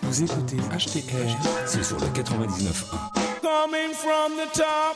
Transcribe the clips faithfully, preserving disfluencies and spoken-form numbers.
Vous écoutez H T R, c'est sur le quatre-vingt-dix-neuf point un. Coming from the top.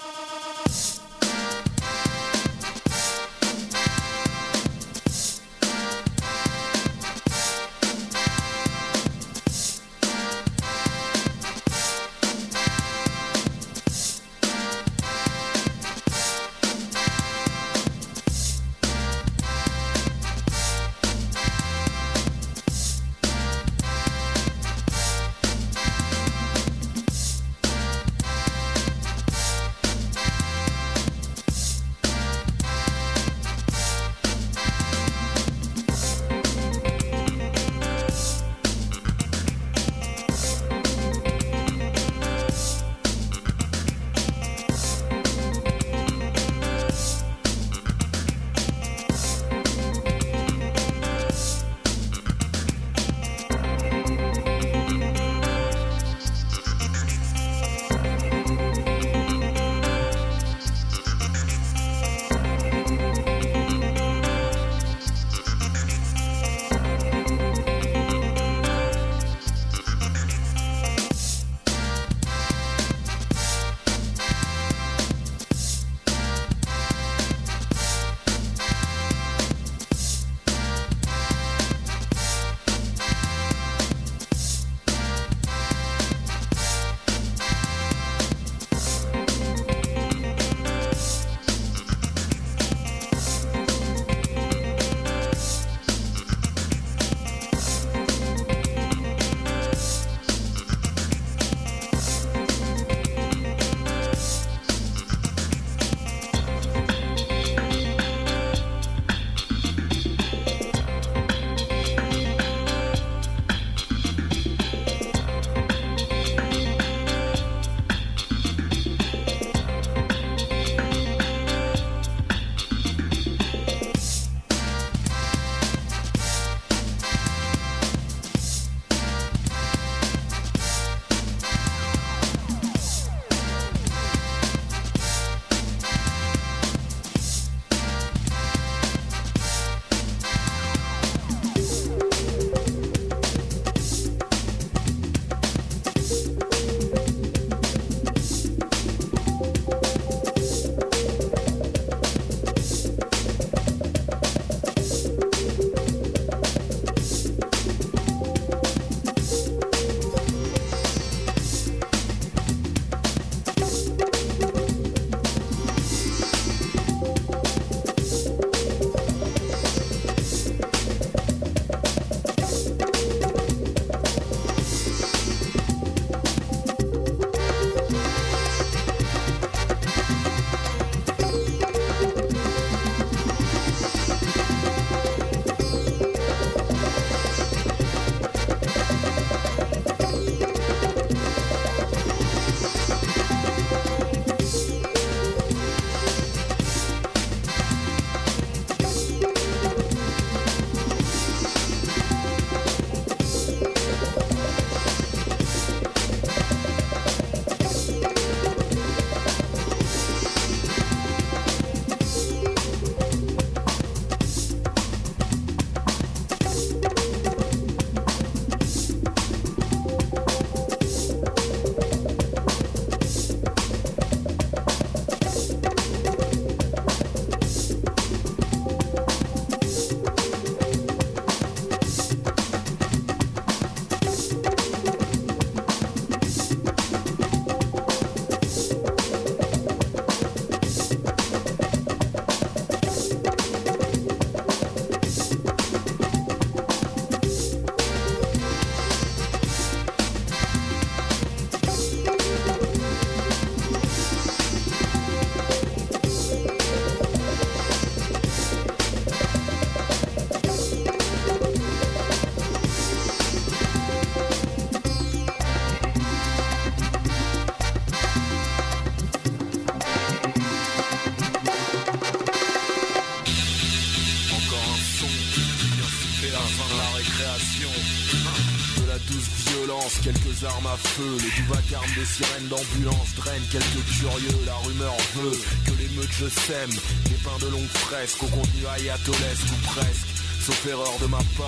Quelques armes à feu, les doux vacarmes des sirènes d'ambulance drainent quelques curieux. La rumeur veut que l'émeute je sème, des pains de longue fresque au contenu ayatolesque ou presque. Sauf erreur de ma part,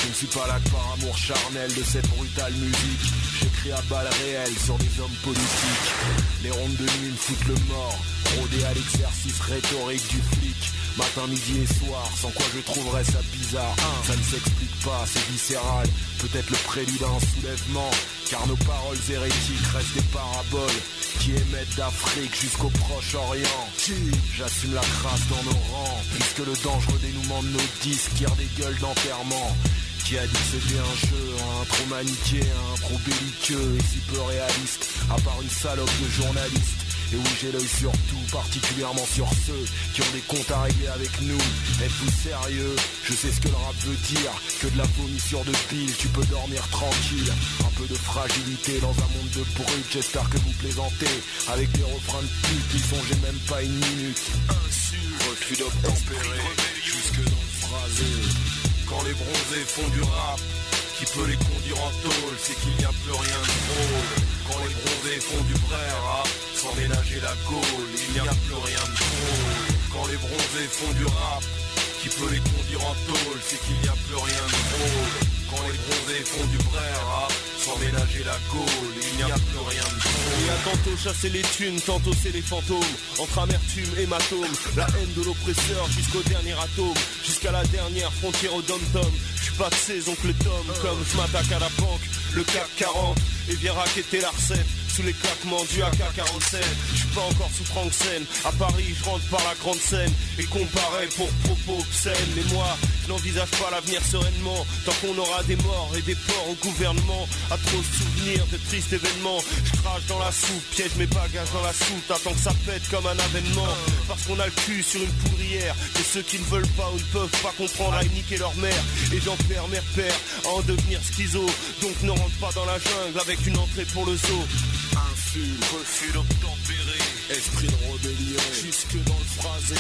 Je ne suis pas là que par amour charnel de cette brutale musique. J'écris à balles réelles sur des hommes politiques. Les rondes de nuit me foutent le mort, rodé à l'exercice rhétorique du flic. Matin, midi et soir, sans quoi je trouverais ça bizarre. Ça ne s'explique pas, c'est viscéral. Peut-être le prélude à un soulèvement, car nos paroles hérétiques restent des paraboles qui émettent d'Afrique jusqu'au Proche-Orient. J'assume la crasse dans nos rangs, puisque le dangereux dénouement de nos disques tire des gueules d'enterrement. Qui a dit que c'était un jeu, un trop manichéen, un trop belliqueux et si peu réaliste, à part une salope de journaliste. Et oui, j'ai l'œil sur tout, particulièrement sur ceux qui ont des comptes à régler avec nous. Êtes-vous sérieux? Je sais ce que le rap veut dire, que de la vomissure de pile, tu peux dormir tranquille. Un peu de fragilité dans un monde de brut, j'espère que vous plaisantez. Avec des refrains de pute, ils sont j'ai même pas une minute. Insulte, refus d'obtempérer, jusque dans le phrasé. Quand les bronzés font du rap, qui peut les conduire en tôle, c'est qu'il n'y a plus rien de drôle. Quand les bronzés font du vrai rap, sans ménager la gaule, il n'y a plus rien de drôle. Quand les bronzés font du rap, qui peut les conduire en tôle, c'est qu'il n'y a plus rien de drôle. Quand les bronzés font du vrai rap, sans ménager la gaule, il n'y a plus rien de drôle. Il y a tantôt chassé les thunes, tantôt c'est les fantômes. Entre amertume, hématome, la haine de l'oppresseur jusqu'au dernier atome, jusqu'à la dernière frontière au dom-tom. J'suis pas de ces oncles Tom, comme je m'attaque à la banque, le C A C quarante, et viens raqueter la recette. Sous les claquements du A K quarante-sept, j'suis pas encore sous Frank-Sen. À Paris, je rentre par la grande scène et comparais pour propos obscènes. Mais moi, je n'envisage pas l'avenir sereinement, tant qu'on aura des morts et des ports au gouvernement. À trop de souvenirs de tristes événements, je crache dans la soupe, piège mes bagages dans la soupe, attends que ça pète comme un avènement. Parce qu'on a le cul sur une poudrière, et ceux qui ne veulent pas ou ne peuvent pas comprendre aillent niquer leur mère. Et j'en perds mes repères à en devenir schizo. Donc ne rentre pas dans la jungle avec une entrée pour le zoo. Insulte, refus d'obtempérer, esprit de rébellion, jusque dans le phrasé.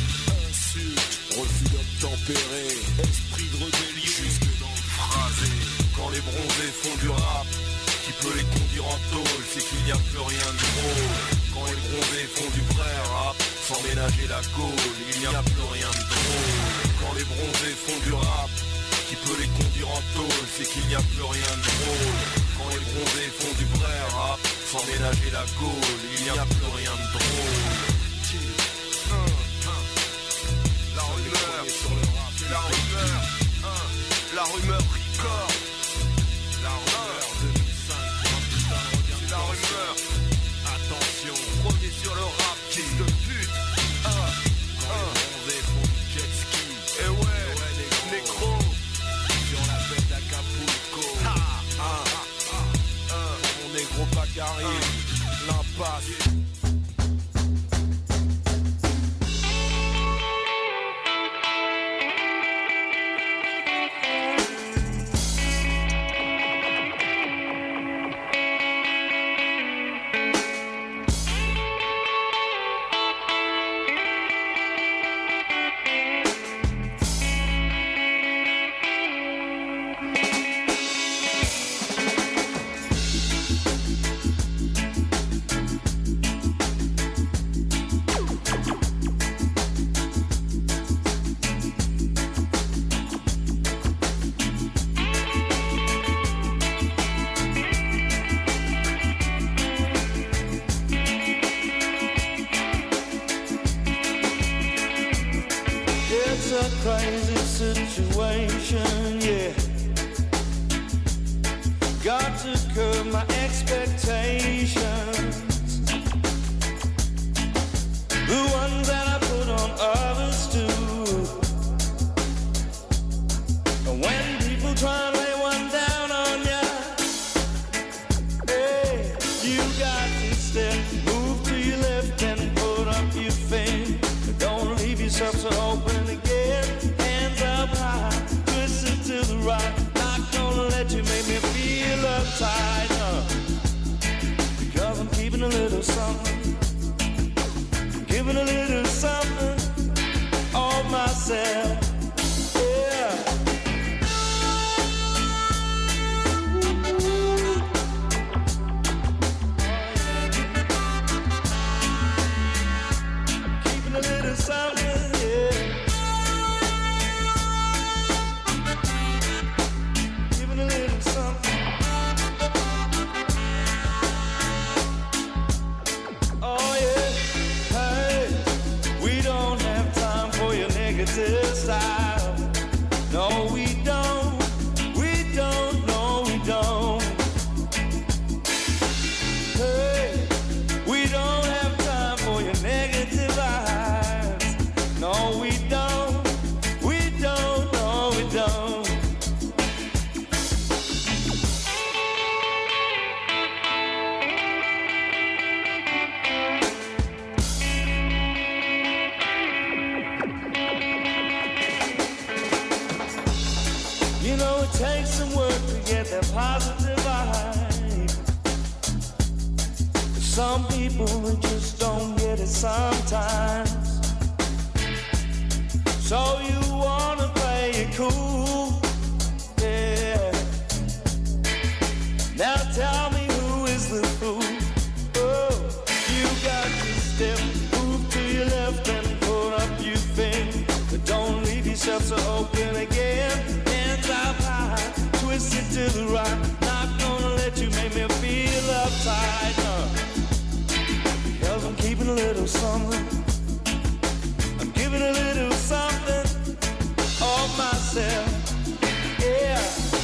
Insulte, refus d'obtempérer, esprit de rébellion, jusque dans le phrasé. Quand les bronzés font du rap, qui peut les conduire en tôle, c'est qu'il n'y a plus rien de drôle. Quand les bronzés font du vrai rap, sans ménager la gaule, il n'y a plus rien de drôle. Quand les bronzés font du rap, qui peut les conduire en tôle, c'est qu'il n'y a plus rien de drôle. Quand les bronzés font du vrai rap, sans ménager la gaule, il n'y a plus rien de drôle. La rumeur, la rumeur, la rumeur record. La rumeur deux mille cinq, c'est la rumeur. Attention, premier sur le rap, fils de pute. Quand les bronzés font du jet ski, et ouais, négro, sur la bête d'Acapulco. Mon négro Bacari, l'impasse. Crazy situation, yeah. Got to curb my expectations, the ones that I put on others too. And when people try and lay one down on ya, hey, you got to step, move to your left and put up your fame. Don't leave yourself so open again. Hands up high, twisted to the right. Not gonna let you make me feel uptight, uh, because I'm keeping a little something, giving a little something, style. No, we don't, we don't, no, we don't. Hey, we don't have time for your negative vibes. No, we don't, we don't, no, we don't. You know it takes some work to get that positive vibe. Some people just don't get it sometimes. So you wanna play it cool, yeah. Now tell me who is the fool? Oh, you got to step, move to your left and put up your thing. But don't leave yourself so open again. Hands up high, twist it to the right. Not gonna let you make me feel uptight, no. Because I'm keeping a little something. I'm giving a little something of myself, yeah.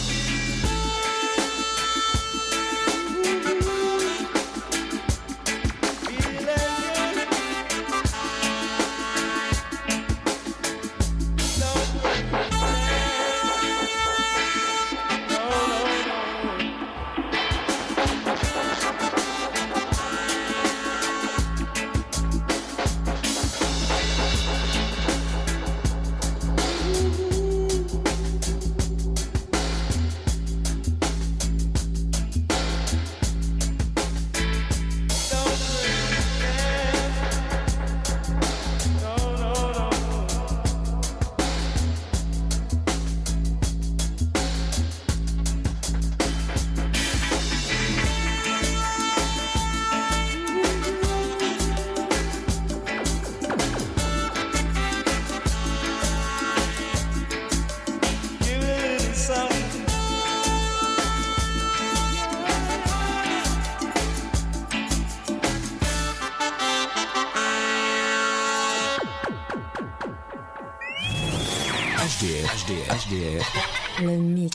H D R, H D R, H D R. Le mix.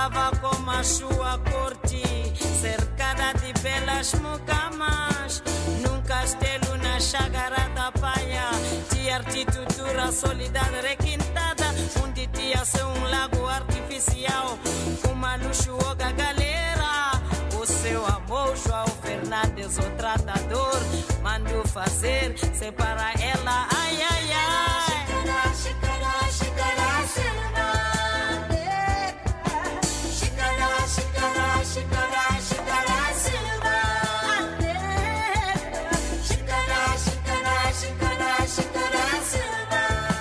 Estava com a sua corte, cercada de belas mucamas. Num castelo na Chácara da Praia, tinha arquitetura solidariedade requintada, onde tinha seu um lago artificial, uma luxuosa galera. O seu amor, João Fernandes, o tratador, mandou fazer, separa ela, ai, ai, ai. Xícara, xícara, xícara, xícara. Xícara, xícara, xícara, xícara, xícara. Xícara, xícara, xícara, xícara, xícara.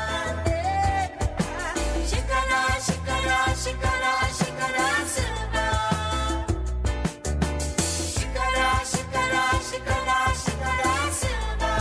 Xícara, xícara, xícara, xícara, xícara. Xícara, xícara, xícara, xícara, xícara.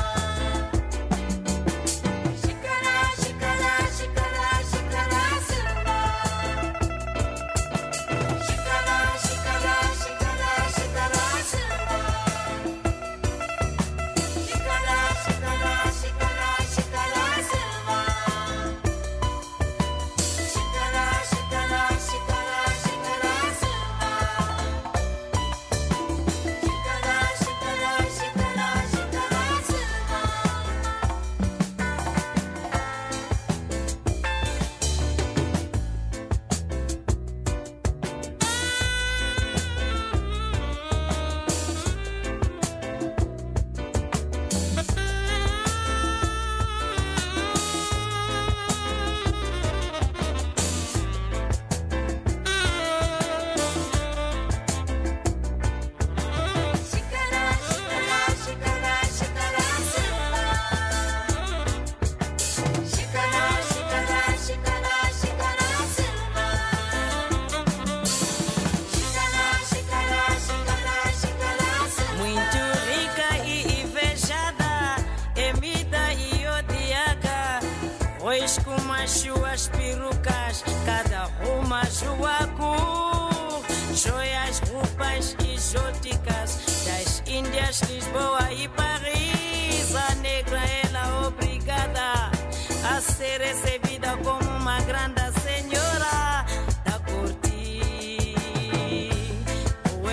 suas perucas, cada uma sua cor. Joias, roupas exóticas das Índias, Lisboa e Paris. A negra, ela obrigada a ser recebida como uma grande senhora da corte. O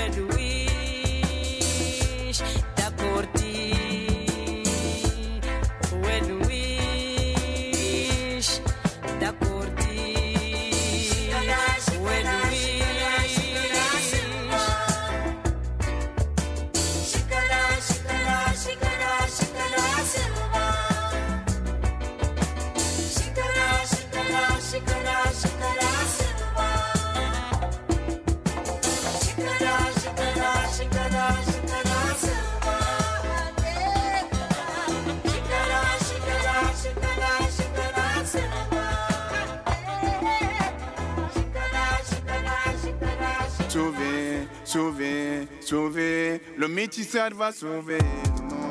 Luís da corte. O Luís da corte. O Luís. Xícara, xícara, xícara, xícara, silva. Xícara, xícara, xícara, xícara, silva. Xícara, xícara, xícara, xícara, silva. Xícara, xícara, xícara, xícara, silva. Xícara, xícara, xícara, xícara. Sauver, sauver, sauver, le métissage va sauver le monde.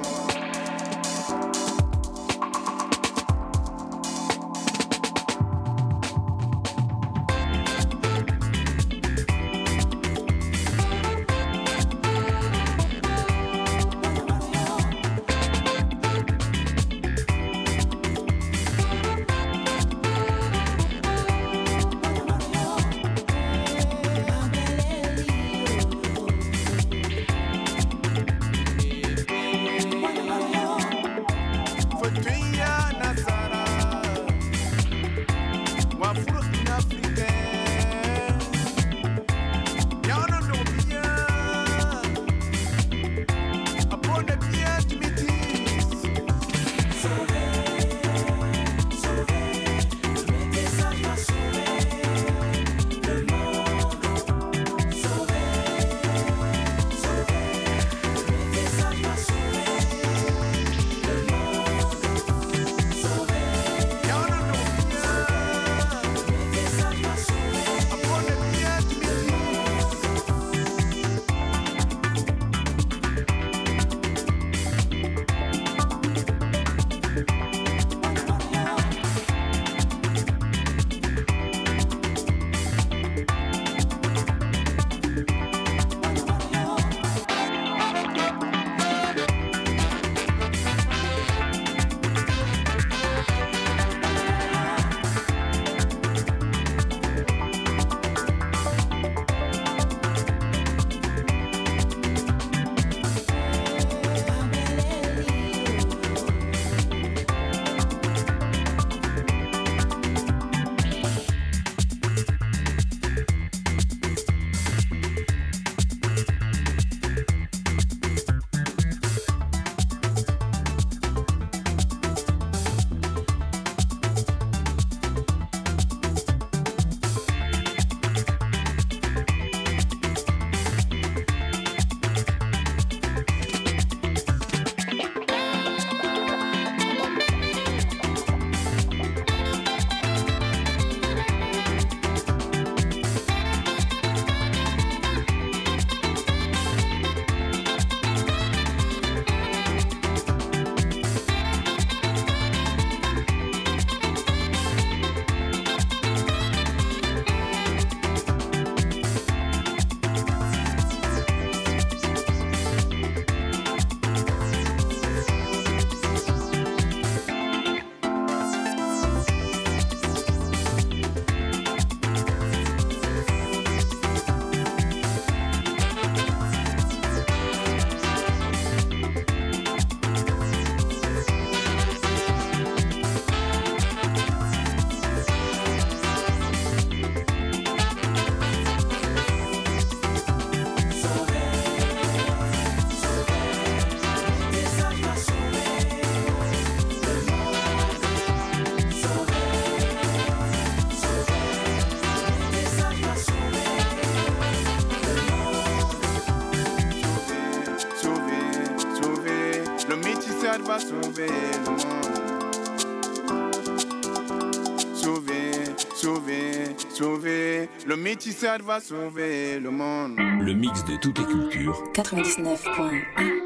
sauver le monde. Sauver, sauver, sauver. Le métissage va sauver le monde. Le mix de toutes les cultures. quatre-vingt-dix-neuf point un